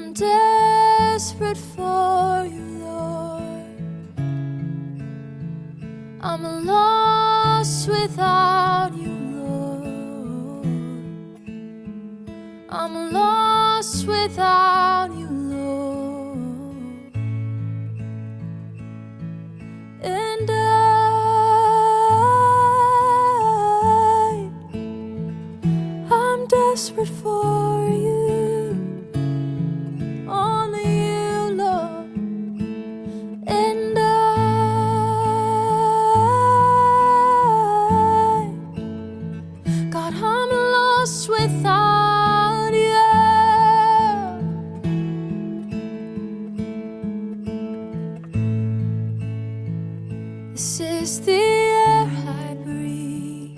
I'm desperate for you, Lord. I'm lost without you, Lord. I'm lost without you, Lord. And I'm desperate for you. Without you, this is the air I breathe.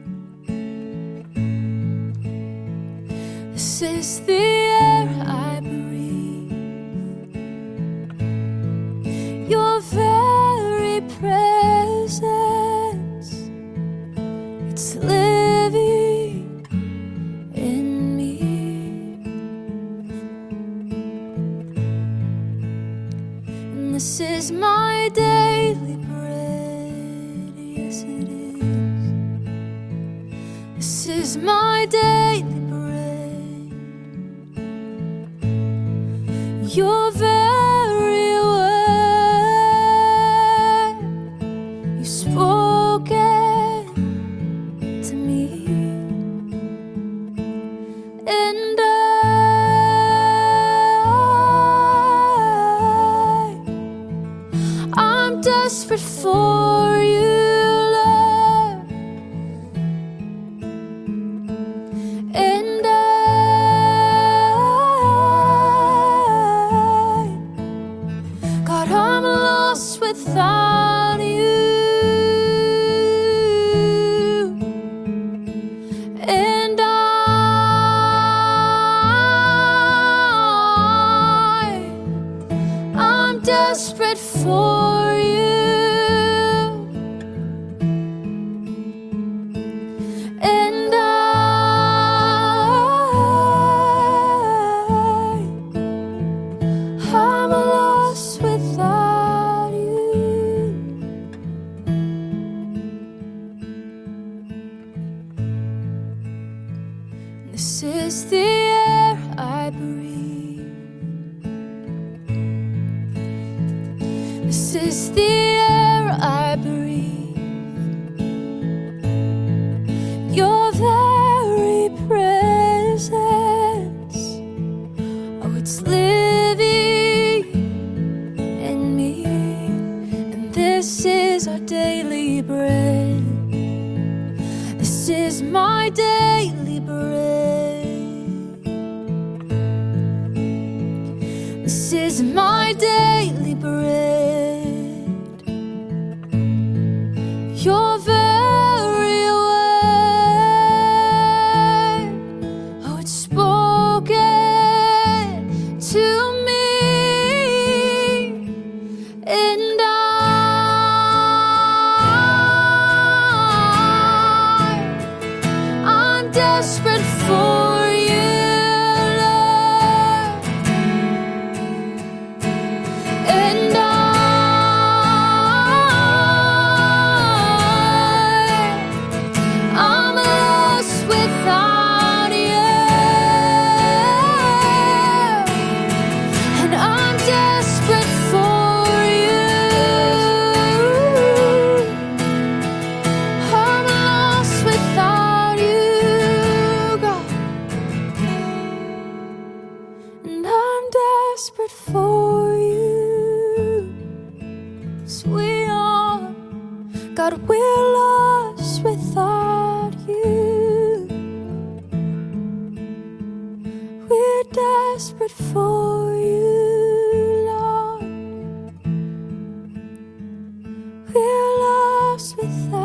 This is the air I breathe. Your very presence, it's living in me. And this is my daily bread, yes it is. This is my daily bread. Your very word, you spoken to me. And I'm desperate for you, Lord. And God, I'm lost without you. And I'm desperate for you. And I'm lost without you. This is the air I breathe. This is the air I breathe. Your very presence, oh, it's living in me. And this is our daily bread. This is my daily bread. This is my daily bread. Your very word, oh, it's spoken to me. And I'm desperate for you, Lord. And I'm lost without you. And I'm desperate for you. I'm lost without you, God. And I'm desperate for you. 'Cause we are, God, we're lost without you. We're desperate for you, Lord. We're lost without you.